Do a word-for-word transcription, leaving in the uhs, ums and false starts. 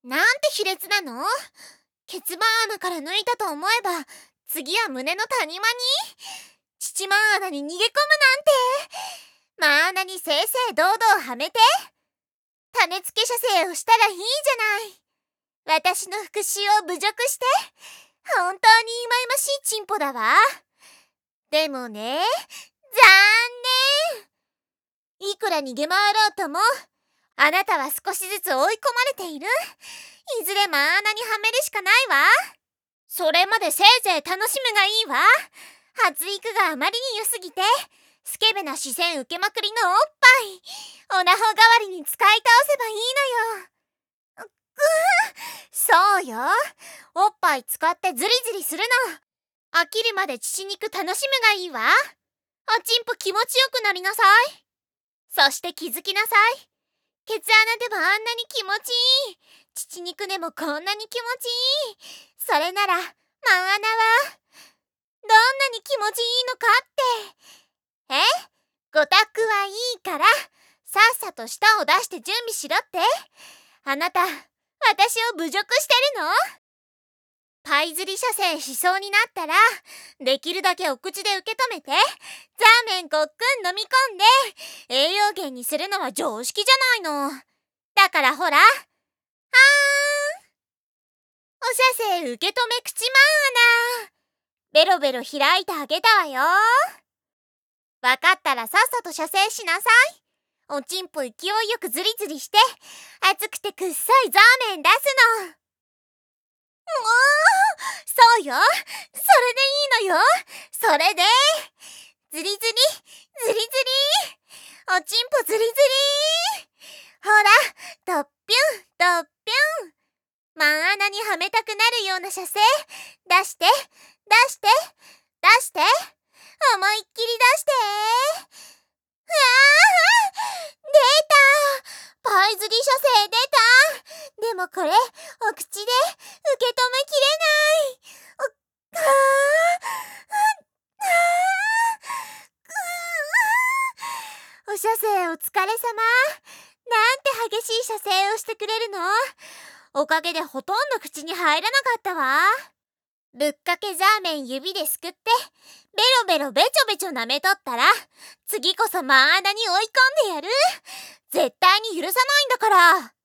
なんて卑劣なの？ケツマン穴から抜いたと思えば、次は胸の谷間に乳マン穴に逃げ込むなんて。マン穴に正々堂々はめて種付け射精をしたらいいじゃない。私の復讐を侮辱して、本当に忌々しいチンポだわ。でもね、残念。いくら逃げ回ろうとも、あなたは少しずつ追い込まれている。いずれマン穴にはめるしかないわ。それまでせいぜい楽しむがいいわ。発育があまりに良すぎて、スケベな視線受けまくりのおっぱい、オナホ代わりに使い倒せばいいのよ。ぐそうよ。おっぱい使ってズリズリするの。飽きるまで乳肉楽しむがいいわ。おちんぽ気持ちよくなりなさい。そして気づきなさい。ケツ穴でもあんなに気持ちいい。乳肉でもこんなに気持ちいい。それなら、マン穴は、どんなに気持ちいいのかって。え？ごたくはいいから、さっさと舌を出して準備しろって。あなた、私を侮辱してるの？パイ釣り射精しそうになったら、できるだけお口で受け止めて、ザーメンごっくん飲み込んで、栄養源にするのは常識じゃないの。だからほら、はーん。お射精受け止め口マン穴。ベロベロ開いてあげたわよ。わかったらさっさと射精しなさい。おちんぽ勢いよくズリズリして、熱くてくっさいザーメン出すの。もう、そうよ。それでいいのよ。それで、ズリズリ、ズリズリ。おちんぽズリズリ。ほら、ドッピュン、ドッピュン。マン穴にはめたくなるような射精。出して、出して、出して。思いっきり出して。うわー！出た！パイ釣り射精出た！でもこれ、お口で受け止めきれない。お、あー、お射精お疲れ様。なんて激しい射精をしてくれるの？おかげでほとんど口に入らなかったわ。ぶっかけザーメン指ですくって、ベロベロベチョベチョ舐めとったら、次こそマン穴に追い込んでやる。絶対に許さないんだから。